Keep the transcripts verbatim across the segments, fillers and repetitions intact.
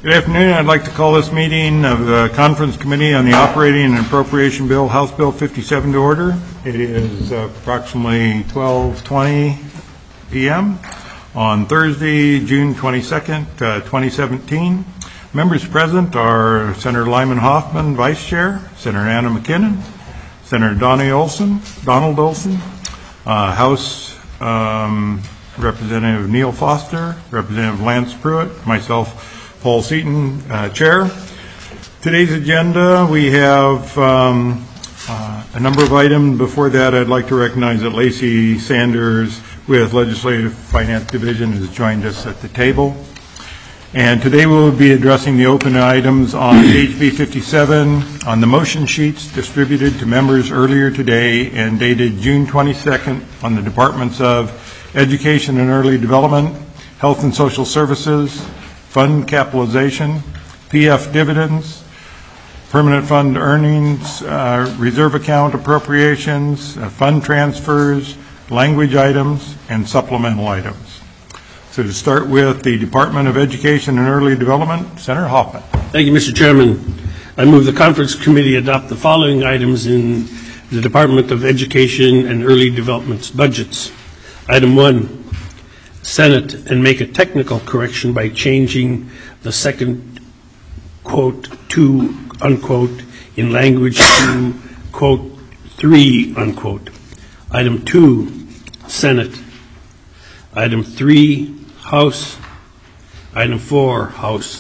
Good afternoon. I'd like to call this meeting of the Conference Committee on the Operating and Appropriation Bill, House Bill fifty-seven, to order. It is approximately twelve twenty p m on Thursday, June twenty-second, uh, twenty seventeen. Members present are Senator Lyman Hoffman, Vice Chair, Senator Anna McKinnon, Senator Donnie Olson, Donald Olson, uh, House um, Representative Neil Foster, Representative Lance Pruitt, myself, Paul Seaton, uh, Chair. Today's agenda, we have um, uh, a number of items. Before that, I'd like to recognize that Lacey Sanders with Legislative Finance Division has joined us at the table. And today we will be addressing the open items on H B fifty-seven on the motion sheets distributed to members earlier today and dated June twenty-second on the Departments of Education and Early Development, Health and Social Services, Fund Capitalization, P F Dividends, Permanent Fund Earnings, uh, Reserve Account Appropriations, uh, Fund Transfers, Language Items, and Supplemental Items. So to start with the Department of Education and Early Development, Senator Hoffman. Thank you, Mister Chairman. I move the Conference Committee adopt the following items in the Department of Education and Early Development's budgets. Item one, Senate, and make a technical correction by changing the second quote to unquote in language to quote three unquote. Item two, Senate. Item three, House. Item four, House.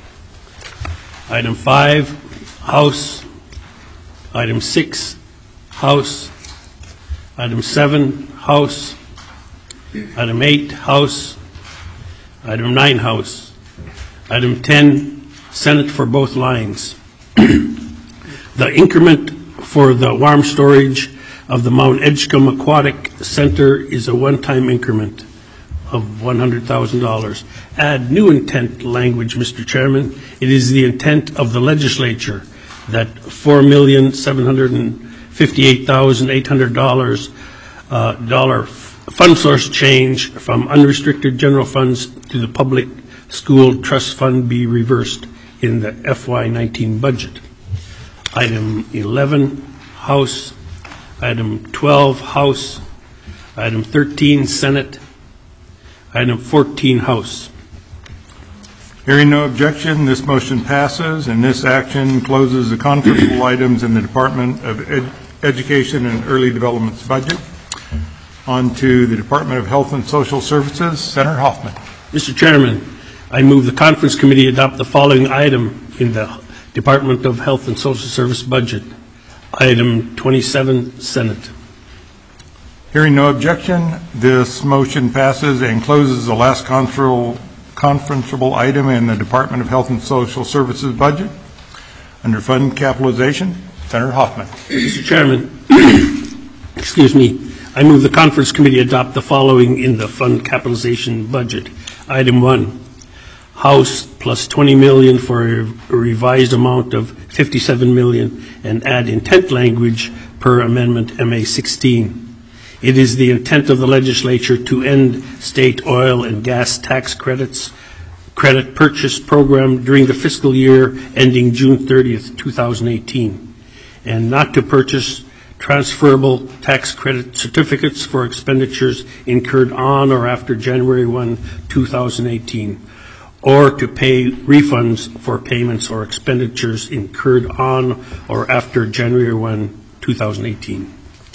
Item five, House. Item six, House. Item seven, House. Item eight, House. Item nine, House. Item ten, Senate for both lines. The increment for the warm storage of the Mount Edgecombe Aquatic Center is a one-time increment of one hundred thousand dollars. Add new intent language, Mister Chairman. It is the intent of the legislature that four million seven hundred fifty-eight thousand eight hundred dollars uh, dollar fund source change from unrestricted general funds to the public school trust fund be reversed in the F Y nineteen budget. Item eleven, House. Item twelve, House. Item thirteen, Senate. Item fourteen, House. Hearing no objection, this motion passes, and this action closes the conferenceable items in the Department of Ed- Education and Early Development's budget. On to the Department of Health and Social Services, Senator Hoffman. Mister Chairman, I move the Conference Committee adopt the following item in the Department of Health and Social Service budget. Item twenty-seven, Senate. Hearing no objection, this motion passes and closes the last conferenceable item in the Department of Health and Social Services budget. Under Fund Capitalization, Senator Hoffman. Mister Chairman, excuse me, I move the Conference Committee adopt the following in the Fund Capitalization budget. Item one, House plus twenty million dollars for a revised amount of fifty-seven million dollars and add intent language per Amendment M A sixteen. It is the intent of the legislature to end state oil and gas tax credits credit purchase program during the fiscal year ending June thirtieth, two thousand eighteen, and not to purchase transferable tax credit certificates for expenditures incurred on or after January first, two thousand eighteen, or to pay refunds for payments or expenditures incurred on or after January first, two thousand eighteen.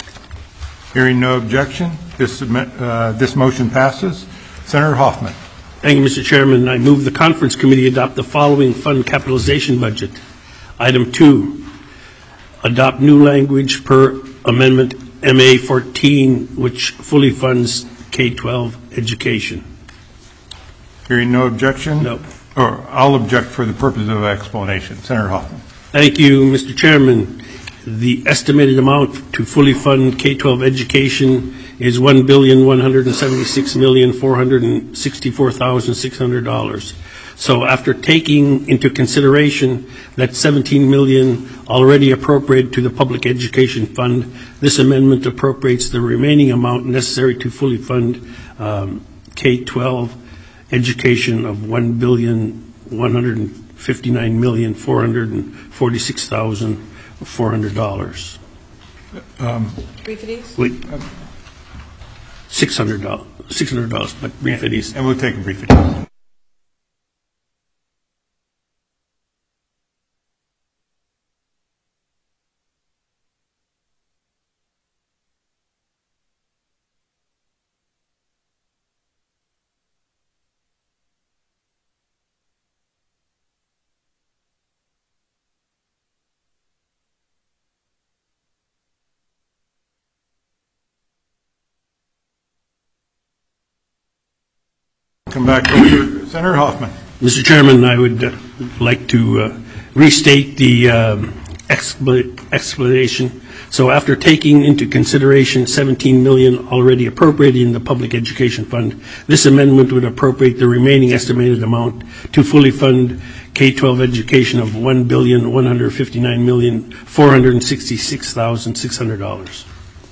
Hearing no objection, this, uh, this motion passes. Senator Hoffman. Thank you, Mister Chairman. I move the Conference Committee adopt the following fund capitalization budget. Item two, adopt new language per Amendment M A fourteen, which fully funds K twelve education. Hearing no objection? No. Or I'll object for the purpose of explanation. Senator Hoffman. Thank you, Mister Chairman. The estimated amount to fully fund K twelve education is one billion one hundred seventy-six million four hundred sixty-four thousand six hundred dollars. So after taking into consideration that seventeen million dollars already appropriated to the Public Education Fund, this amendment appropriates the remaining amount necessary to fully fund um, K twelve education of one billion one hundred fifty-nine million, four hundred forty-six thousand, four hundred dollars. Brief it is? Wait, six hundred dollars, six hundred dollars, but brief it is. And we'll take a brief adjournment. Come back over. Senator Hoffman. Mister Chairman, I would uh, like to uh, restate the um, expla- explanation. So after taking into consideration seventeen million dollars already appropriated in the Public Education Fund, this amendment would appropriate the remaining estimated amount to fully fund K twelve education of one billion, one hundred fifty-nine million, four hundred sixty-six thousand, six hundred dollars.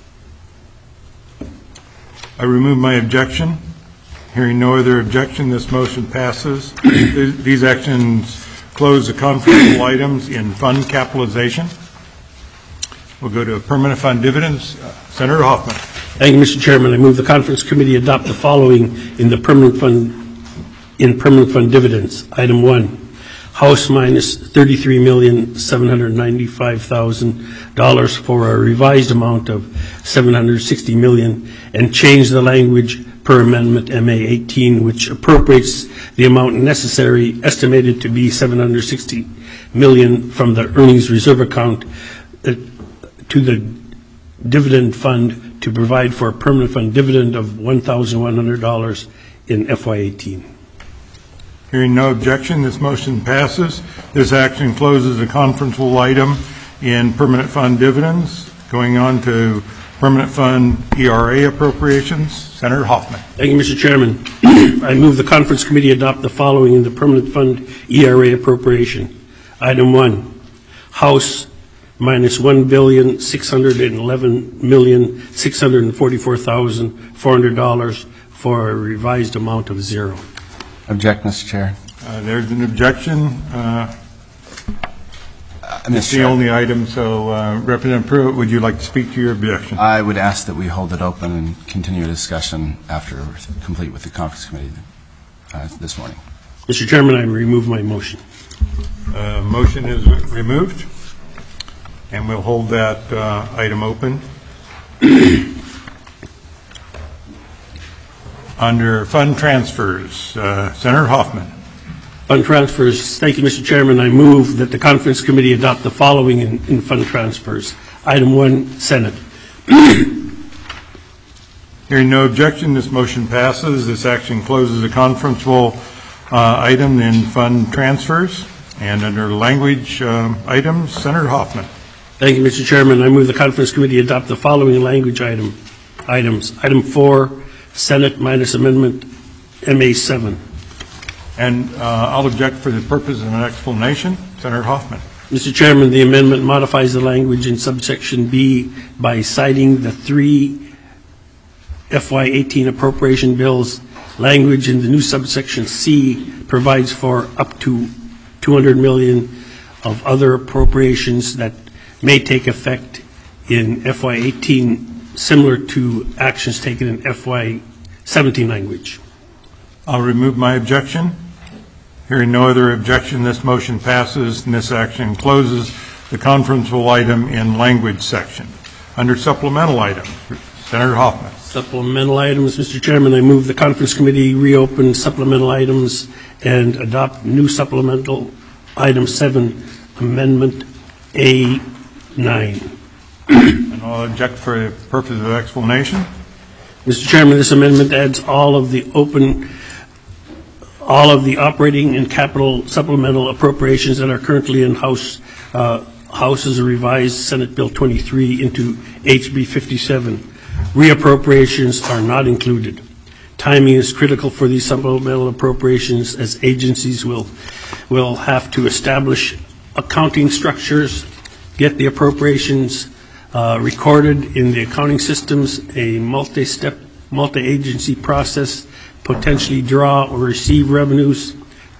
I remove my objection. Hearing no other objection, this motion passes. These actions close the conference items in fund capitalization. We'll go to permanent fund dividends. Uh, Senator Hoffman. Thank you, Mister Chairman. I move the Conference Committee adopt the following in the permanent fund in permanent fund dividends. Item one, House minus thirty-three million, seven hundred ninety-five thousand dollars for a revised amount of seven hundred sixty million dollars, and change the language per amendment M A eighteen, which appropriates the amount necessary, estimated to be seven hundred sixty million dollars from the earnings reserve account uh, to the dividend fund to provide for a permanent fund dividend of one thousand one hundred dollars in F Y eighteen. Hearing no objection, this motion passes. This action closes the conferenceable item in permanent fund dividends. Going on to permanent fund E R A appropriations. Senator Hoffman. Thank you, Mister Chairman. I move the Conference Committee adopt the following in the permanent fund E R A appropriation. Item one, House minus one billion, six hundred eleven million, six hundred forty-four thousand, four hundred dollars for a revised amount of zero. Object, Mister Chair. Uh, there's an objection. Uh, Uh, it's Mister the Chair, only item, so uh, Representative Pruitt, would you like to speak to your objection? I would ask that we hold it open and continue discussion after we're complete with the conference committee uh, this morning. Mister Chairman, I remove my motion. Uh, motion is removed, and we'll hold that uh, item open. Under fund transfers, uh, Senator Hoffman. Fund transfers. Thank you, Mister Chairman. I move that the Conference Committee adopt the following in, in fund transfers. Item one, Senate. Hearing no objection, this motion passes. This action closes the conferenceable uh, item in fund transfers. And under language um, items, Senator Hoffman. Thank you, Mister Chairman. I move the Conference Committee adopt the following language item items. Item four, Senate minus amendment M A seven. And uh, I'll object for the purpose of an explanation. Senator Hoffman. Mister Chairman, the amendment modifies the language in subsection B by citing the three F Y eighteen appropriation bills. Language in the new subsection C provides for up to two hundred million dollars of other appropriations that may take effect in F Y eighteen, similar to actions taken in F Y seventeen language. I'll remove my objection. Hearing no other objection, this motion passes, and this action closes the conferenceable item in language section. Under supplemental items, Senator Hoffman. Supplemental items, Mister Chairman, I move the Conference Committee reopen supplemental items and adopt new supplemental item seven, Amendment A nine. And I'll object for the purpose of explanation. Mister Chairman, this amendment adds all of the open, all of the operating and capital supplemental appropriations that are currently in House, uh, House as a revised Senate Bill twenty-three into H B fifty-seven. Reappropriations are not included. Timing is critical for these supplemental appropriations, as agencies will, will have to establish accounting structures, get the appropriations uh, recorded in the accounting systems, a multi-step, multi-agency process, potentially draw or receive revenues,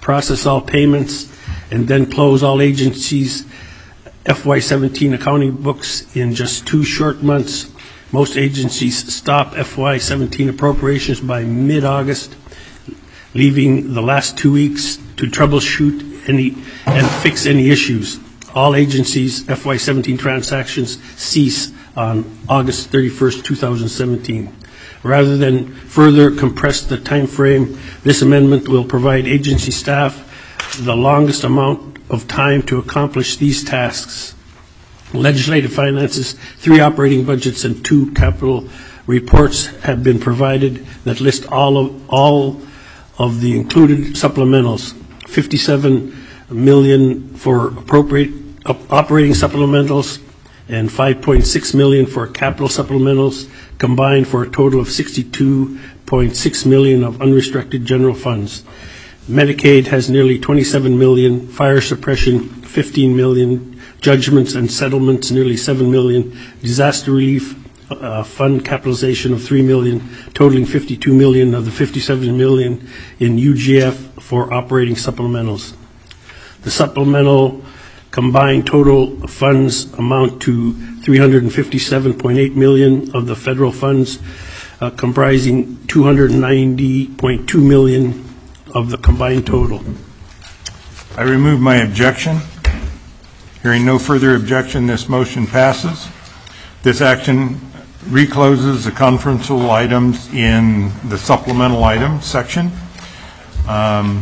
process all payments, and then close all agencies' F Y seventeen accounting books in just two short months. Most agencies stop F Y seventeen appropriations by mid-August, leaving the last two weeks to troubleshoot any and fix any issues. All agencies' F Y seventeen transactions cease on August thirty-first, two thousand seventeen. Rather than further compress the time frame, this amendment will provide agency staff the longest amount of time to accomplish these tasks. Legislative finances, three operating budgets, and two capital reports have been provided that list all of all of the included supplementals. fifty-seven million for appropriate op- operating supplementals and five point six million for capital supplementals, combined for a total of sixty-two point six million of unrestricted general funds. Medicaid has nearly twenty-seven million, fire suppression fifteen million, judgments and settlements nearly seven million, disaster relief uh, fund capitalization of three million, totaling fifty-two million of the fifty-seven million in U G F for operating supplementals. The supplemental combined total funds amount to three hundred fifty-seven point eight million of the federal funds, uh, comprising two hundred ninety point two million of the combined total. I remove my objection. Hearing no further objection, this motion passes. This action recloses the conferential items in the supplemental items section. Um,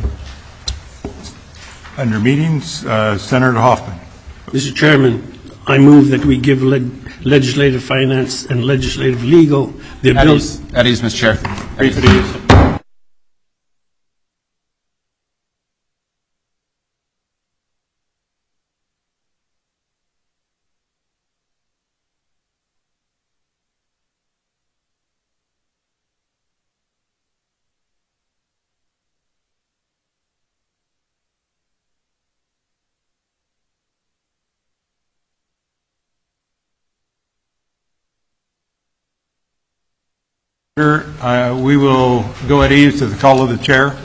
under meetings, uh, Senator Hoffman. Mister Chairman, I move that we give leg- legislative finance and legislative legal the At ability. ease, at ease, Mister Chair. At ease. Uh, we will go at ease to the call of the chair.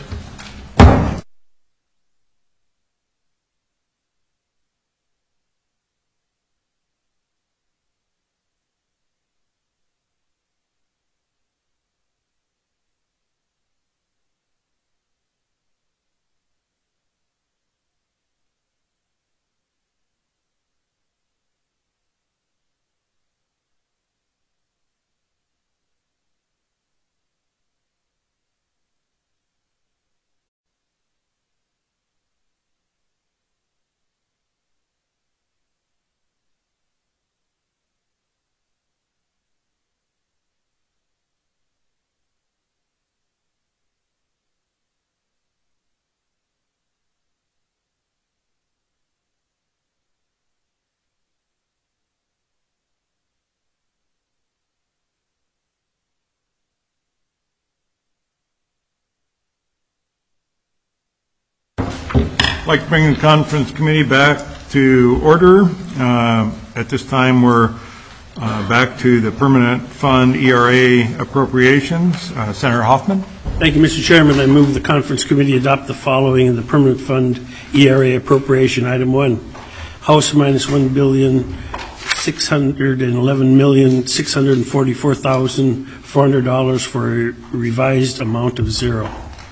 I'd like to bring the conference committee back to order. Uh, at this time, we're uh, back to the permanent fund E R A appropriations. Uh, Senator Hoffman. Thank you, Mister Chairman. I move the conference committee adopt the following in the permanent fund E R A appropriation. Item one, House minus one billion six hundred and eleven million six hundred and forty-four thousand four hundred dollars for a revised amount of zero.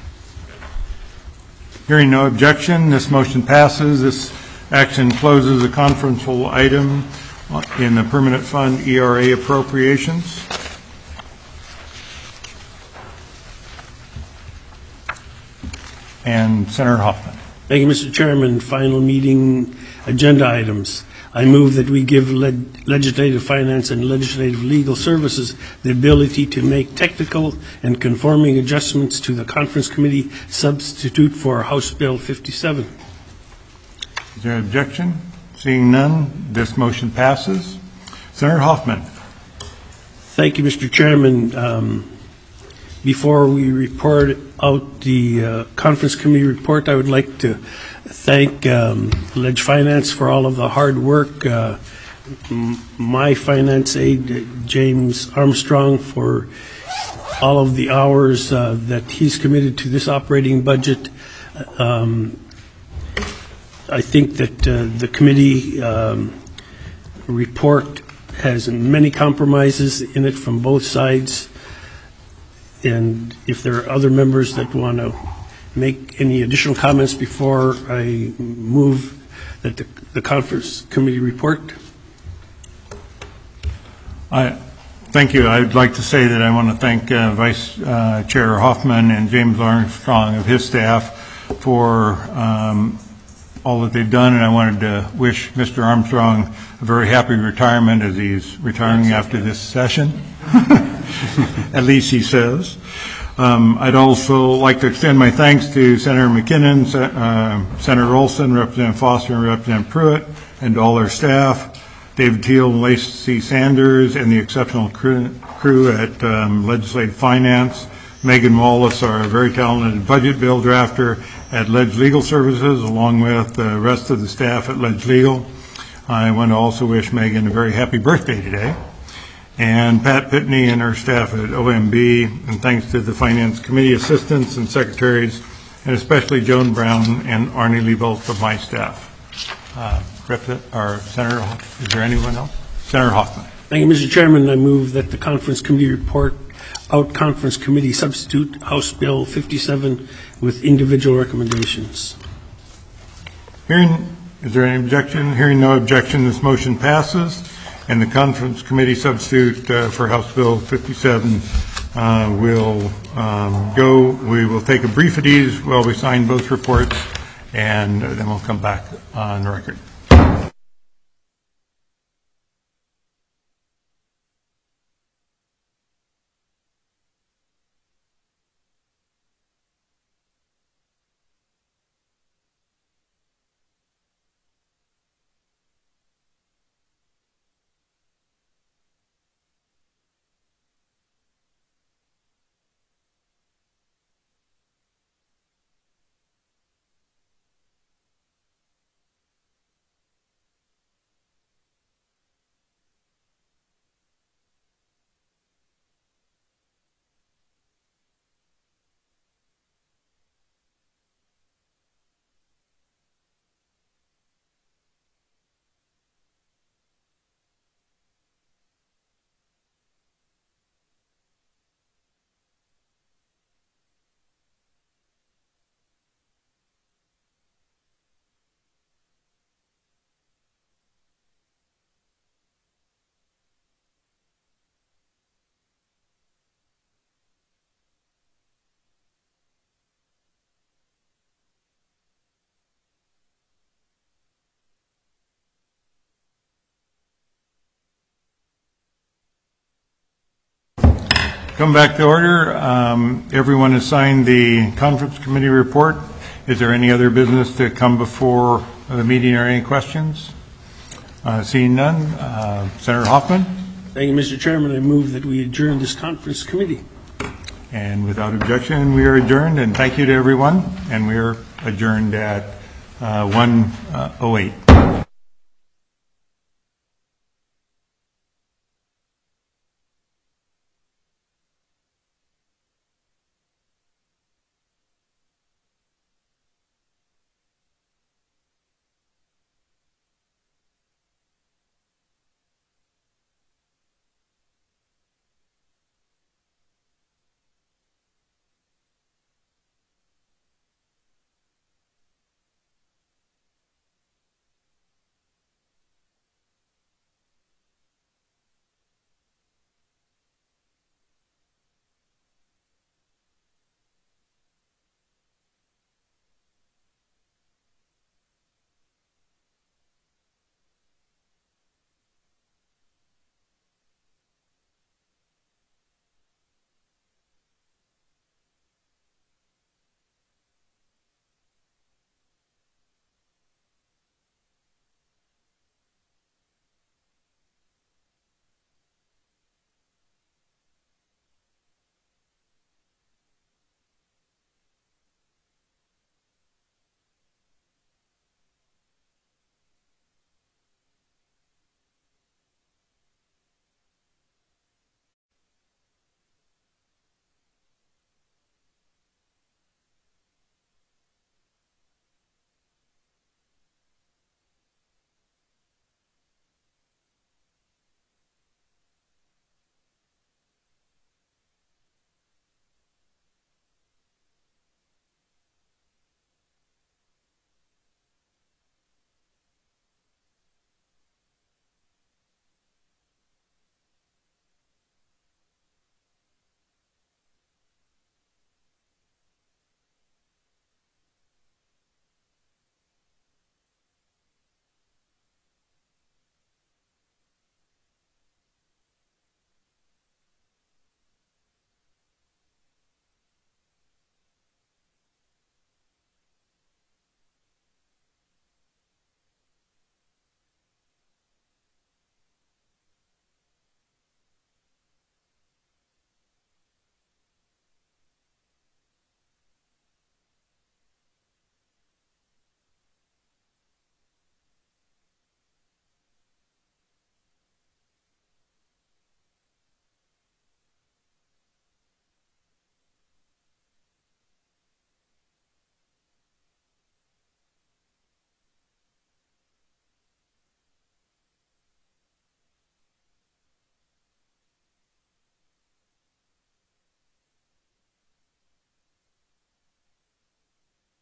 Hearing no objection, this motion passes. This action closes the conferential item in the permanent fund E R A appropriations. And Senator Hoffman. Thank you, Mister Chairman. Final meeting agenda items. I move that we give le- legislative finance and legislative legal services the ability to make technical and conforming adjustments to the conference committee substitute for House Bill fifty-seven. Is there an objection? Seeing none, this motion passes. Senator Hoffman. Thank you, Mister Chairman. Um, before we report out the uh, conference committee report, I would like to thank um, Leg Finance for all of the hard work. Uh, m- my finance aide, James Armstrong, for all of the hours uh, that he's committed to this operating budget. Um, I think that uh, the committee um, report has many compromises in it from both sides, and if there are other members that want to make any additional comments before I move that the, the conference committee report. I, thank you. I'd like to say that I want to thank uh, Vice uh, Chair Hoffman and James Armstrong of his staff for um, all that they've done, and I wanted to wish Mister Armstrong a very happy retirement as he's retiring after this session. At least he says. Um, I'd also like to extend my thanks to Senator McKinnon, uh, Senator Olson, Representative Foster, and Representative Pruitt, and to all their staff, David Teal and Lacey Sanders, and the exceptional crew, crew at um, Legislative Finance, Megan Wallace, our very talented budget bill drafter at Ledge Legal Services, along with the rest of the staff at Ledge Legal. I want to also wish Megan a very happy birthday today. And Pat Pitney and her staff at O M B, and thanks to the Finance Committee assistants and secretaries, and especially Joan Brown and Arnie Liebolt of my staff. Uh, or Senator, is there anyone else? Senator Hoffman. Thank you, Mister Chairman. I move that the conference committee report out conference committee substitute House Bill fifty-seven with individual recommendations. Hearing, is there any objection? Hearing no objection, this motion passes. And the conference committee substitute uh, for House Bill fifty-seven uh, will um, go. We will take a brief at ease while we sign both reports, and then we'll come back on record. Come back to order. Um, everyone has signed the conference committee report. Is there any other business to come before the meeting or any questions? Uh, seeing none, uh, Senator Hoffman. Thank you, Mister Chairman. I move that we adjourn this conference committee. And without objection, we are adjourned. And thank you to everyone. And we are adjourned at uh, one oh eight.